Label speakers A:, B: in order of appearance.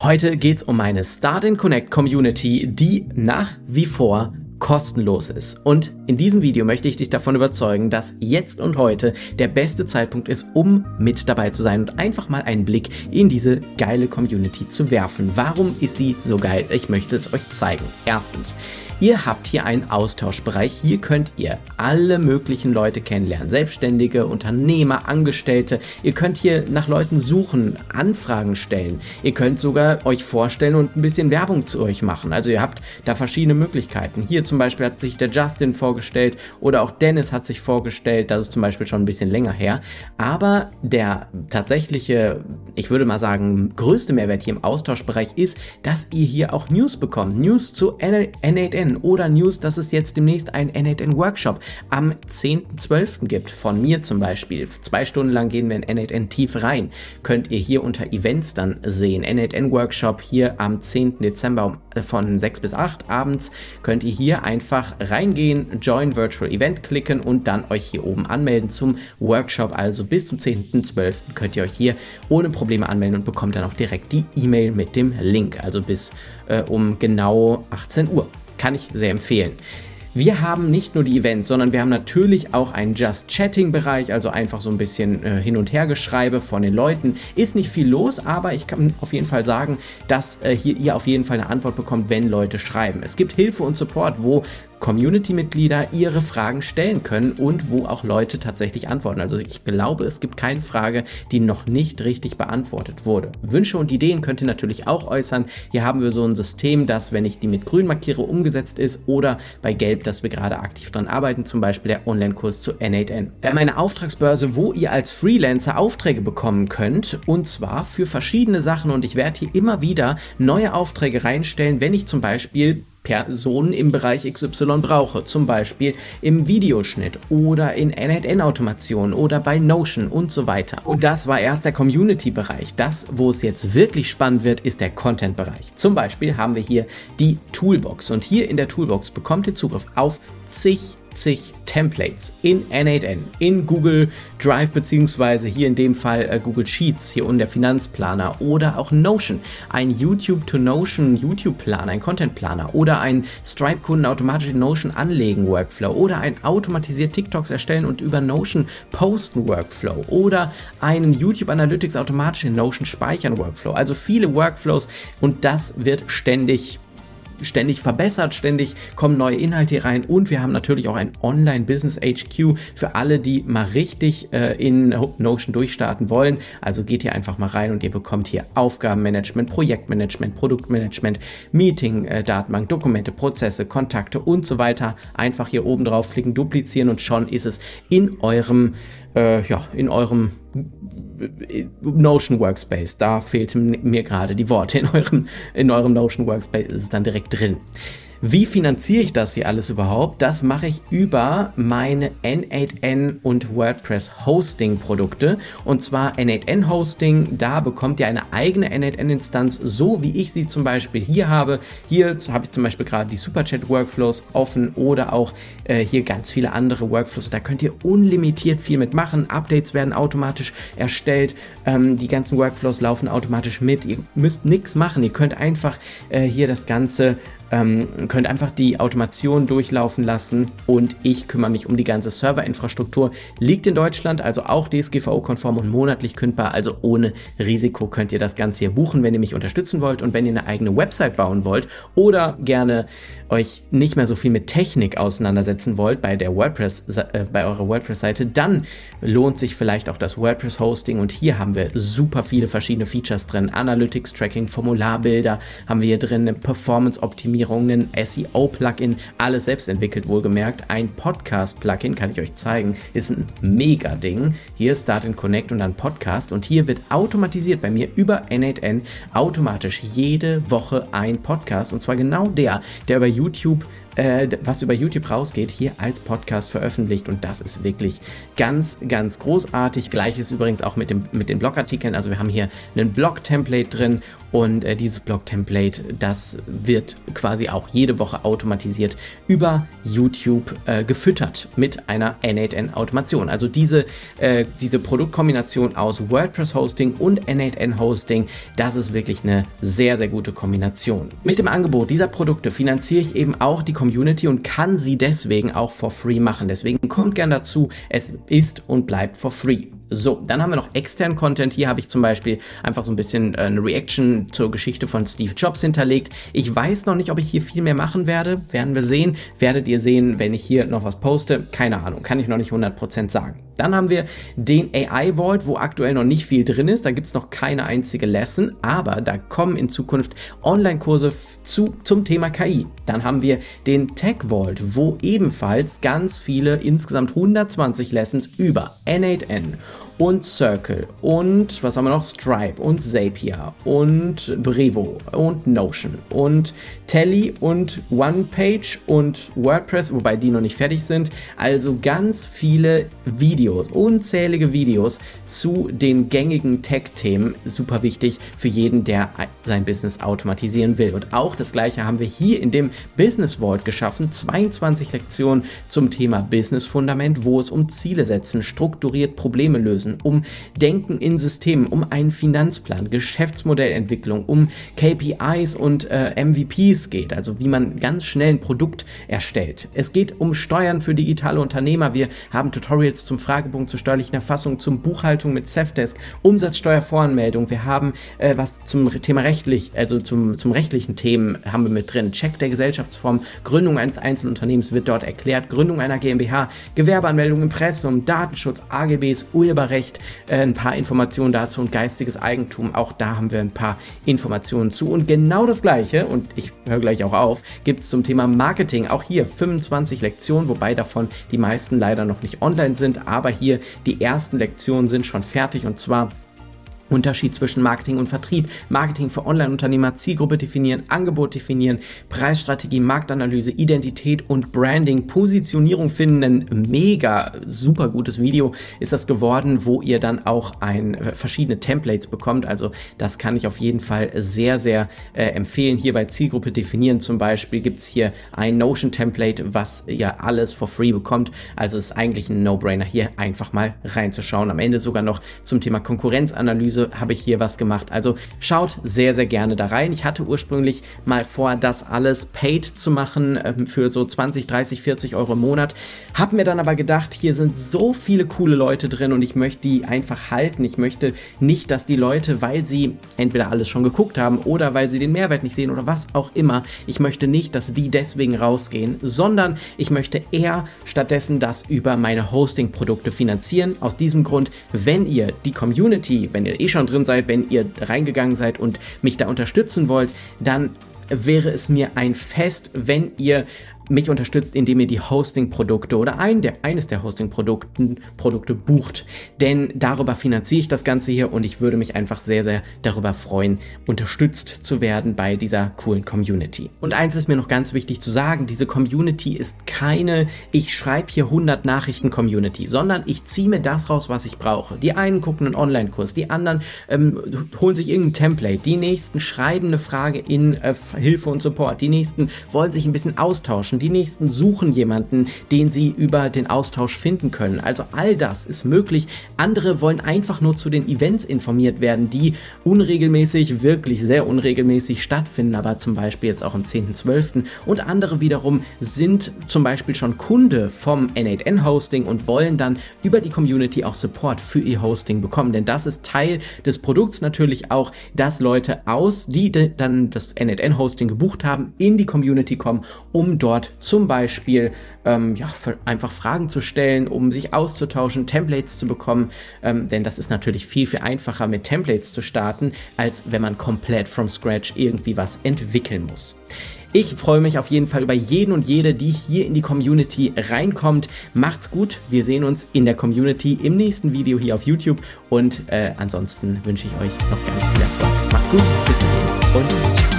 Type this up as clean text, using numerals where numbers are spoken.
A: Heute geht's um meine Start & Connect Community, die nach wie vor kostenlos ist. Und in diesem Video möchte ich dich davon überzeugen, dass jetzt und heute der beste Zeitpunkt ist, um mit dabei zu sein und einfach mal einen Blick in diese geile Community zu werfen. Warum ist sie so geil? Ich möchte es euch zeigen. Erstens, ihr habt hier einen Austauschbereich. Hier könnt ihr alle möglichen Leute kennenlernen. Selbstständige, Unternehmer, Angestellte. Ihr könnt hier nach Leuten suchen, Anfragen stellen. Ihr könnt sogar euch vorstellen und ein bisschen Werbung zu euch machen. Also ihr habt da verschiedene Möglichkeiten. Hier zum Beispiel hat sich der Justin vorgestellt oder auch Dennis hat sich vorgestellt. Das ist zum Beispiel schon ein bisschen länger her. Aber der tatsächliche, ich würde mal sagen, größte Mehrwert hier im Austauschbereich ist, dass ihr hier auch News bekommt. News zu N8N oder News, dass es jetzt demnächst einen N8N-Workshop am 10.12. gibt. Von mir zum Beispiel. 2 Stunden lang gehen wir in N8N tief rein. Könnt ihr hier unter Events dann sehen. N8N-Workshop hier am 10. Dezember von 6 bis 8 abends. Könnt ihr hier einfach reingehen, Join Virtual Event klicken und dann euch hier oben anmelden zum Workshop. Also bis zum 10.12. könnt ihr euch hier ohne Probleme anmelden und bekommt dann auch direkt die E-Mail mit dem Link. Also bis um genau 18 Uhr. Kann ich sehr empfehlen. Wir haben nicht nur die Events, sondern wir haben natürlich auch einen Just-Chatting-Bereich, also einfach so ein bisschen Hin- und Hergeschreibe von den Leuten. Ist nicht viel los, aber ich kann auf jeden Fall sagen, dass hier ihr auf jeden Fall eine Antwort bekommt, wenn Leute schreiben. Es gibt Hilfe und Support, wo Community-Mitglieder ihre Fragen stellen können und wo auch Leute tatsächlich antworten. Also ich glaube, es gibt keine Frage, die noch nicht richtig beantwortet wurde. Wünsche und Ideen könnt ihr natürlich auch äußern. Hier haben wir so ein System, das, wenn ich die mit grün markiere, umgesetzt ist oder bei gelb, dass wir gerade aktiv dran arbeiten, zum Beispiel der Online-Kurs zu N8N. Wir haben eine Auftragsbörse, wo ihr als Freelancer Aufträge bekommen könnt und zwar für verschiedene Sachen und ich werde hier immer wieder neue Aufträge reinstellen, wenn ich zum Beispiel Personen im Bereich XY brauche, zum Beispiel im Videoschnitt oder in N8N-Automation oder bei Notion und so weiter. Und das war erst der Community-Bereich. Das, wo es jetzt wirklich spannend wird, ist der Content-Bereich. Zum Beispiel haben wir hier die Toolbox und hier in der Toolbox bekommt ihr Zugriff auf zig Templates in N8N, in Google Drive beziehungsweise hier in dem Fall Google Sheets, hier unten der Finanzplaner oder auch Notion, ein YouTube to Notion YouTube-Planer, ein Content-Planer oder ein Stripe-Kunden automatisch in Notion anlegen Workflow oder ein automatisiert TikToks erstellen und über Notion posten Workflow oder einen YouTube Analytics automatisch in Notion speichern Workflow. Also viele Workflows und das wird ständig verbessert, ständig kommen neue Inhalte hier rein und wir haben natürlich auch ein Online-Business-HQ für alle, die mal richtig in Notion durchstarten wollen. Also geht hier einfach mal rein und ihr bekommt hier Aufgabenmanagement, Projektmanagement, Produktmanagement, Meeting, Datenbank, Dokumente, Prozesse, Kontakte und so weiter. Einfach hier oben draufklicken, duplizieren und schon ist es in eurem Notion Workspace. Da fehlten mir gerade die Worte. In eurem Notion Workspace ist es dann direkt drin. Wie finanziere ich das hier alles überhaupt? Das mache ich über meine N8N und WordPress Hosting Produkte und zwar N8N Hosting, da bekommt ihr eine eigene N8N Instanz, so wie ich sie zum Beispiel hier habe. Hier habe ich zum Beispiel gerade die Superchat Workflows offen oder auch hier ganz viele andere Workflows. Da könnt ihr unlimitiert viel mitmachen. Updates werden automatisch erstellt. Die ganzen Workflows laufen automatisch mit. Ihr müsst nichts machen. Ihr könnt einfach hier das Ganze könnt einfach die Automation durchlaufen lassen und ich kümmere mich um die ganze Serverinfrastruktur. Liegt in Deutschland, also auch DSGVO-konform und monatlich kündbar, also ohne Risiko könnt ihr das Ganze hier buchen, wenn ihr mich unterstützen wollt und wenn ihr eine eigene Website bauen wollt oder gerne euch nicht mehr so viel mit Technik auseinandersetzen wollt bei eurer WordPress-Seite, dann lohnt sich vielleicht auch das WordPress-Hosting und hier haben wir super viele verschiedene Features drin. Analytics-Tracking, Formularbilder haben wir hier drin, eine Performance-Optimierung, ein SEO-Plugin, alles selbst entwickelt, wohlgemerkt. Ein Podcast-Plugin, kann ich euch zeigen, ist ein Mega-Ding. Hier Start & Connect und dann Podcast und hier wird automatisiert bei mir über N8N automatisch jede Woche ein Podcast und zwar genau der über YouTube was über YouTube rausgeht, hier als Podcast veröffentlicht und das ist wirklich ganz, ganz großartig. Gleiches übrigens auch mit den Blogartikeln, also wir haben hier einen Blog-Template drin und dieses Blog-Template, das wird quasi auch jede Woche automatisiert über YouTube gefüttert mit einer N8N-Automation. Also diese Produktkombination aus WordPress-Hosting und N8N-Hosting, das ist wirklich eine sehr, sehr gute Kombination. Mit dem Angebot dieser Produkte finanziere ich eben auch die Community und kann sie deswegen auch for free machen. Deswegen kommt gern dazu, es ist und bleibt for free. So, dann haben wir noch externen Content. Hier habe ich zum Beispiel einfach so ein bisschen eine Reaction zur Geschichte von Steve Jobs hinterlegt. Ich weiß noch nicht, ob ich hier viel mehr machen werde. Werden wir sehen. Werdet ihr sehen, wenn ich hier noch was poste. Keine Ahnung, kann ich noch nicht 100% sagen. Dann haben wir den AI Vault, wo aktuell noch nicht viel drin ist. Da gibt es noch keine einzige Lesson, aber da kommen in Zukunft Online-Kurse zum Thema KI. Dann haben wir den Tech Vault, wo ebenfalls ganz viele, insgesamt 120 Lessons über N8N und Circle und was haben wir noch? Stripe und Zapier und Brevo und Notion und Tally und OnePage und WordPress, wobei die noch nicht fertig sind. Also ganz viele Videos, unzählige Videos zu den gängigen Tech-Themen. Super wichtig für jeden, der sein Business automatisieren will. Und auch das Gleiche haben wir hier in dem Business Vault geschaffen. 22 Lektionen zum Thema Business Fundament, wo es um Ziele setzen, strukturiert Probleme lösen, um Denken in Systemen, um einen Finanzplan, Geschäftsmodellentwicklung, um KPIs und MVPs geht, also wie man ganz schnell ein Produkt erstellt. Es geht um Steuern für digitale Unternehmer. Wir haben Tutorials zum Fragebogen, zur steuerlichen Erfassung, zum Buchhaltung mit Safdesk, Umsatzsteuervoranmeldung. Wir haben was zum Thema rechtlich, also zum rechtlichen Themen haben wir mit drin. Check der Gesellschaftsform, Gründung eines Einzelunternehmens wird dort erklärt, Gründung einer GmbH, Gewerbeanmeldung, Impressum, Datenschutz, AGBs, Urheberrecht, ein paar Informationen dazu und geistiges Eigentum. Auch da haben wir ein paar Informationen zu. Und genau das Gleiche, und ich höre gleich auch auf, gibt es zum Thema Marketing. Auch hier 25 Lektionen, wobei davon die meisten leider noch nicht online sind. Aber hier die ersten Lektionen sind schon fertig und zwar Unterschied zwischen Marketing und Vertrieb, Marketing für Online-Unternehmer, Zielgruppe definieren, Angebot definieren, Preisstrategie, Marktanalyse, Identität und Branding, Positionierung finden. Ein mega super gutes Video ist das geworden, wo ihr dann auch verschiedene Templates bekommt. Also das kann ich auf jeden Fall sehr, sehr empfehlen. Hier bei Zielgruppe definieren zum Beispiel gibt es hier ein Notion-Template, was ihr alles for free bekommt. Also ist eigentlich ein No-Brainer, hier einfach mal reinzuschauen. Am Ende sogar noch zum Thema Konkurrenzanalyse habe ich hier was gemacht. Also schaut sehr, sehr gerne da rein. Ich hatte ursprünglich mal vor, das alles paid zu machen für so 20, 30, 40 Euro im Monat. Habe mir dann aber gedacht, hier sind so viele coole Leute drin und ich möchte die einfach halten. Ich möchte nicht, dass die Leute, weil sie entweder alles schon geguckt haben oder weil sie den Mehrwert nicht sehen oder was auch immer, ich möchte nicht, dass die deswegen rausgehen, sondern ich möchte eher stattdessen das über meine Hosting-Produkte finanzieren. Aus diesem Grund, wenn ihr die Community, wenn ihr schon drin seid, wenn ihr reingegangen seid und mich da unterstützen wollt, dann wäre es mir ein Fest, wenn ihr mich unterstützt, indem ihr die Hosting-Produkte oder eines der Hosting-Produkte bucht. Denn darüber finanziere ich das Ganze hier und ich würde mich einfach sehr, sehr darüber freuen, unterstützt zu werden bei dieser coolen Community. Und eins ist mir noch ganz wichtig zu sagen, diese Community ist keine, ich schreibe hier 100 Nachrichten-Community, sondern ich ziehe mir das raus, was ich brauche. Die einen gucken einen Online-Kurs, die anderen holen sich irgendein Template, die nächsten schreiben eine Frage in Hilfe und Support, die nächsten wollen sich ein bisschen austauschen, die nächsten suchen jemanden, den sie über den Austausch finden können. Also all das ist möglich. Andere wollen einfach nur zu den Events informiert werden, die unregelmäßig, wirklich sehr unregelmäßig stattfinden, aber zum Beispiel jetzt auch am 10.12. Und andere wiederum sind zum Beispiel schon Kunde vom N8N Hosting und wollen dann über die Community auch Support für ihr Hosting bekommen. Denn das ist Teil des Produkts natürlich auch, dass Leute die dann das N8N Hosting gebucht haben, in die Community kommen, um dort zum Beispiel einfach Fragen zu stellen, um sich auszutauschen, Templates zu bekommen, denn das ist natürlich viel, viel einfacher mit Templates zu starten, als wenn man komplett from scratch irgendwie was entwickeln muss. Ich freue mich auf jeden Fall über jeden und jede, die hier in die Community reinkommt. Macht's gut, wir sehen uns in der Community im nächsten Video hier auf YouTube und ansonsten wünsche ich euch noch ganz viel Erfolg. Macht's gut, bis dahin und ciao.